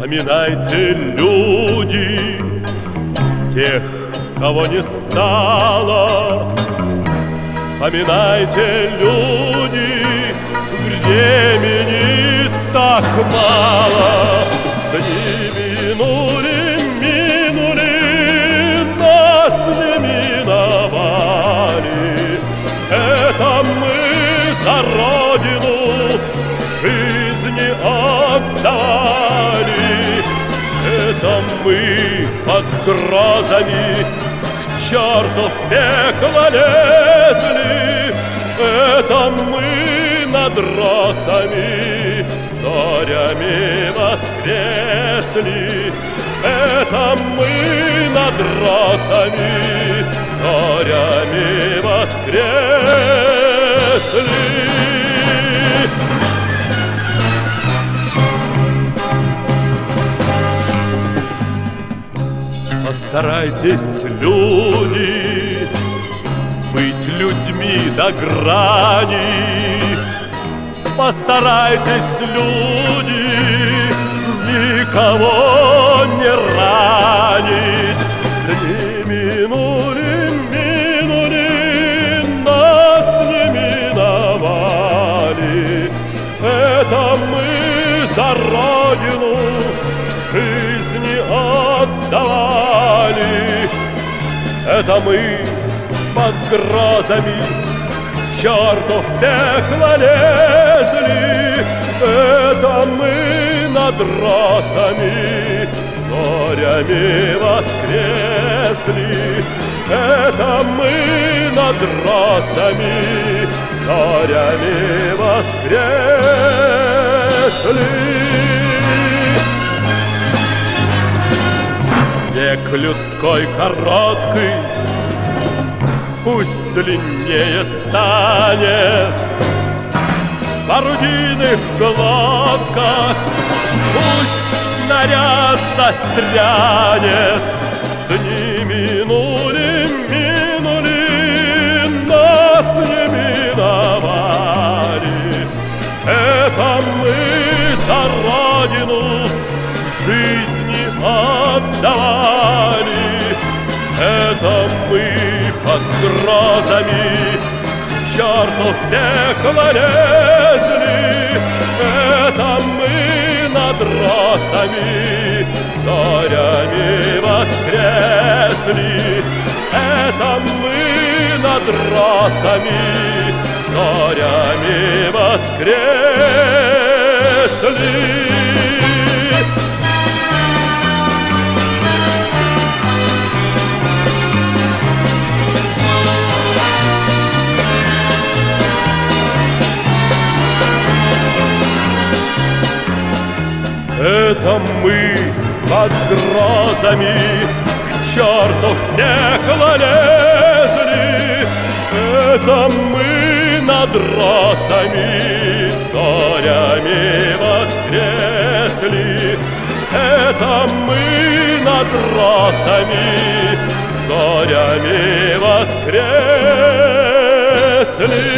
Вспоминайте, люди, тех, кого не стало. Вспоминайте, люди, времени так мало. Дни минули, нас не миновали. Это мы за Родину жизни отдали. Это мы под грозами к черту в пекло лезли. Это мы над росами зорями воскресли. Это мы над росами зорями воскресли. Постарайтесь, люди, быть людьми до грани. Постарайтесь, люди, никого не ранить. Дни минули, нас не миновали. Это мы за Родину жизни отдавали. Это мы под грозами к черту в пекло лезли. Это мы над росами зорями воскресли. Это мы над росами зорями воскресли. Век людской короткий пусть длиннее станет. В орудийных глотках пусть снаряд застрянет. Дни минули, нас не миновали. Это мы за Родину жизни отдавали. Это мы под грозами к черту в пекло лезли. Это мы над росами зорями воскресли. Это мы над росами зорями воскресли. Это мы под грозами к черту в пекло лезли. Это мы над росами зорями воскресли. Это мы над росами зорями воскресли.